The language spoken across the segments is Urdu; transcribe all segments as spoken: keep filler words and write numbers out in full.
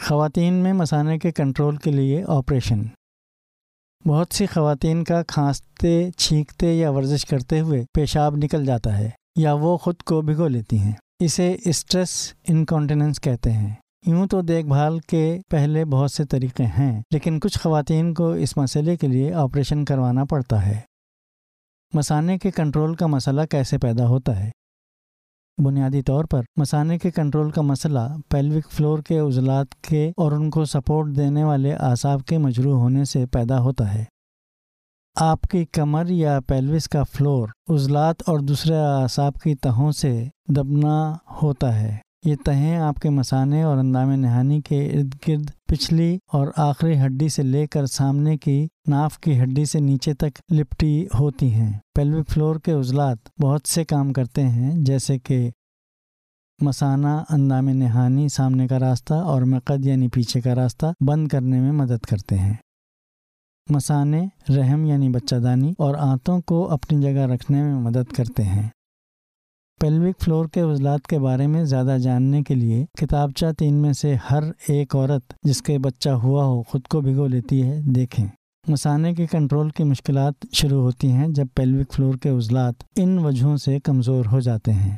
خواتین میں مثانے کے کنٹرول کے لیے آپریشن۔ بہت سی خواتین کا کھانستے، چھینکتے یا ورزش کرتے ہوئے پیشاب نکل جاتا ہے یا وہ خود کو بھگو لیتی ہیں۔ اسے اسٹریس انکانٹیننس کہتے ہیں۔ یوں تو دیکھ بھال کے پہلے بہت سے طریقے ہیں، لیکن کچھ خواتین کو اس مسئلے کے لیے آپریشن کروانا پڑتا ہے۔ مثانے کے کنٹرول کا مسئلہ کیسے پیدا ہوتا ہے؟ بنیادی طور پر مثانے کے کنٹرول کا مسئلہ پیلوک فلور کے عضلات کے اور ان کو سپورٹ دینے والے اعصاب کے مجروح ہونے سے پیدا ہوتا ہے۔ آپ کی کمر یا پیلوس کا فلور عضلات اور دوسرے اعصاب کی تہوں سے دبنا ہوتا ہے۔ یہ تہیں آپ کے مثانے اور اندام نہانی کے ارد گرد پچھلی اور آخری ہڈی سے لے کر سامنے کی ناف کی ہڈی سے نیچے تک لپٹی ہوتی ہیں۔ پیلوک فلور کے عضلات بہت سے کام کرتے ہیں، جیسے کہ مثانہ، اندام نہانی، سامنے کا راستہ اور مقعد یعنی پیچھے کا راستہ بند کرنے میں مدد کرتے ہیں۔ مثانے رحم یعنی بچہ دانی اور آنتوں کو اپنی جگہ رکھنے میں مدد کرتے ہیں۔ پیلوک فلور کے عضلات کے بارے میں زیادہ جاننے کے لیے کتابچہ تین میں سے ہر ایک عورت جس کے بچہ ہوا ہو خود کو بھگو لیتی ہے دیکھیں۔ مثانے کے کنٹرول کی مشکلات شروع ہوتی ہیں جب پیلوک فلور کے عضلات ان وجہوں سے کمزور ہو جاتے ہیں۔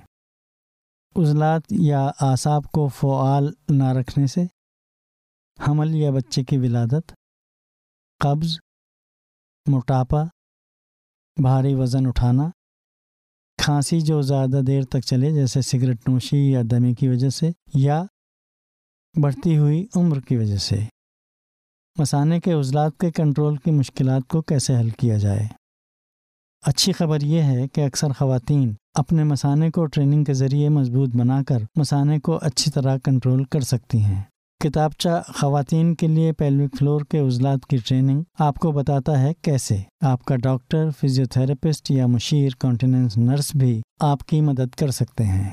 عضلات یا اعصاب کو فعال نہ رکھنے سے، حمل یا بچے کی ولادت، قبض، موٹاپا، بھاری وزن اٹھانا، کھانسی جو زیادہ دیر تک چلے جیسے سگریٹ نوشی یا دمے کی وجہ سے، یا بڑھتی ہوئی عمر کی وجہ سے۔ مثانے کے عضلات کے کنٹرول کی مشکلات کو کیسے حل کیا جائے؟ اچھی خبر یہ ہے کہ اکثر خواتین اپنے مثانے کو ٹریننگ کے ذریعے مضبوط بنا کر مثانے کو اچھی طرح کنٹرول کر سکتی ہیں۔ کتابچہ خواتین کے لیے پیلوک فلور کے عضلات کی ٹریننگ آپ کو بتاتا ہے کیسے۔ آپ کا ڈاکٹر، فزیوتھراپسٹ یا مشیر کانٹیننس نرس بھی آپ کی مدد کر سکتے ہیں۔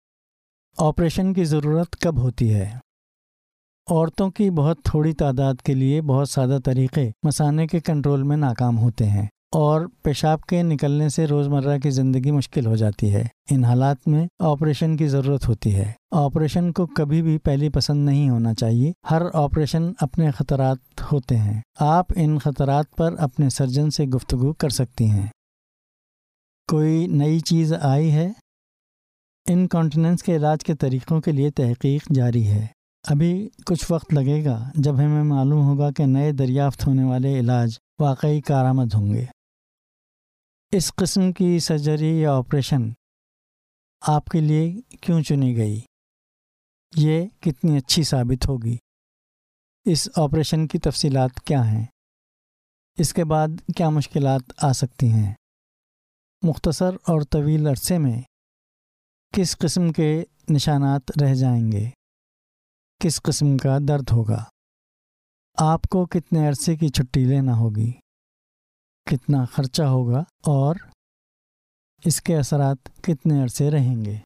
آپریشن کی ضرورت کب ہوتی ہے؟ عورتوں کی بہت تھوڑی تعداد کے لیے بہت سادہ طریقے مثانے کے کنٹرول میں ناکام ہوتے ہیں اور پیشاب کے نکلنے سے روزمرہ کی زندگی مشکل ہو جاتی ہے۔ ان حالات میں آپریشن کی ضرورت ہوتی ہے۔ آپریشن کو کبھی بھی پہلی پسند نہیں ہونا چاہیے۔ ہر آپریشن اپنے خطرات ہوتے ہیں۔ آپ ان خطرات پر اپنے سرجن سے گفتگو کر سکتی ہیں۔ کوئی نئی چیز آئی ہے؟ انکانٹیننس کے علاج کے طریقوں کے لیے تحقیق جاری ہے۔ ابھی کچھ وقت لگے گا جب ہمیں معلوم ہوگا کہ نئے دریافت ہونے والے علاج واقعی کارآمد ہوں گے۔ اس قسم کی سرجری یا آپریشن آپ کے لیے کیوں چنی گئی؟ یہ کتنی اچھی ثابت ہوگی؟ اس آپریشن کی تفصیلات کیا ہیں؟ اس کے بعد کیا مشکلات آ سکتی ہیں؟ مختصر اور طویل عرصے میں کس قسم کے نشانات رہ جائیں گے؟ کس قسم کا درد ہوگا؟ آپ کو کتنے عرصے کی چھٹی لینا ہوگی؟ کتنا خرچہ ہوگا اور اس کے اثرات کتنے عرصے رہیں گے؟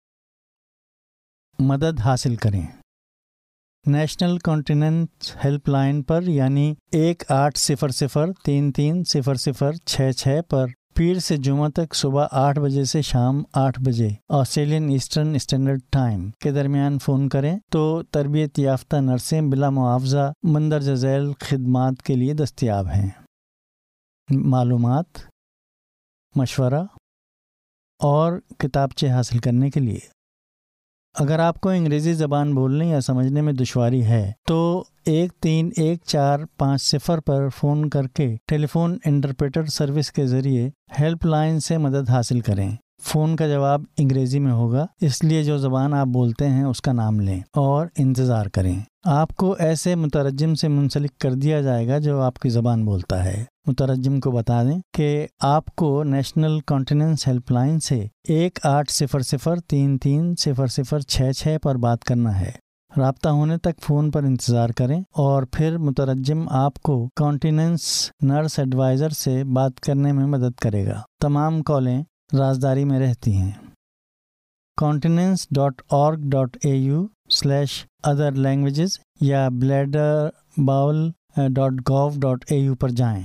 مدد حاصل کریں۔ نیشنل کانٹیننس ہیلپ لائن پر یعنی ایک آٹھ صفر صفر تین تین صفر صفر چھ چھ پر پیر سے جمعہ تک صبح آٹھ بجے سے شام آٹھ بجے آسٹریلین ایسٹرن اسٹینڈرڈ ٹائم کے درمیان فون کریں تو تربیت یافتہ نرسیں بلا معاوضہ مندرجہ ذیل خدمات کے لیے دستیاب ہیں۔ معلومات، مشورہ اور کتابچے حاصل کرنے کے لیے اگر آپ کو انگریزی زبان بولنے یا سمجھنے میں دشواری ہے تو ایک تین ایک چار پانچ صفر پر فون کر کے ٹیلی فون انٹرپریٹر سروس کے ذریعے ہیلپ لائن سے مدد حاصل کریں۔ فون کا جواب انگریزی میں ہوگا، اس لیے جو زبان آپ بولتے ہیں اس کا نام لیں اور انتظار کریں۔ آپ کو ایسے مترجم سے منسلک کر دیا جائے گا جو آپ کی زبان بولتا ہے۔ مترجم کو بتا دیں کہ آپ کو نیشنل کانٹیننس ہیلپ لائن سے ایک آٹھ صفر صفر تین تین صفر صفر چھ چھ پر بات کرنا ہے۔ رابطہ ہونے تک فون پر انتظار کریں اور پھر مترجم آپ کو کانٹیننس نرس ایڈوائزر سے بات کرنے میں مدد کرے گا۔ تمام کالیں رازداری میں رہتی ہیں۔ Continence dot org dot A U slash other languages یا bladder bowel dot gov dot A U پر جائیں۔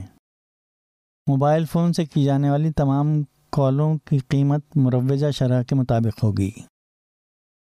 موبائل فون سے کی جانے والی تمام کالوں کی قیمت مروجہ شرح کے مطابق ہوگی۔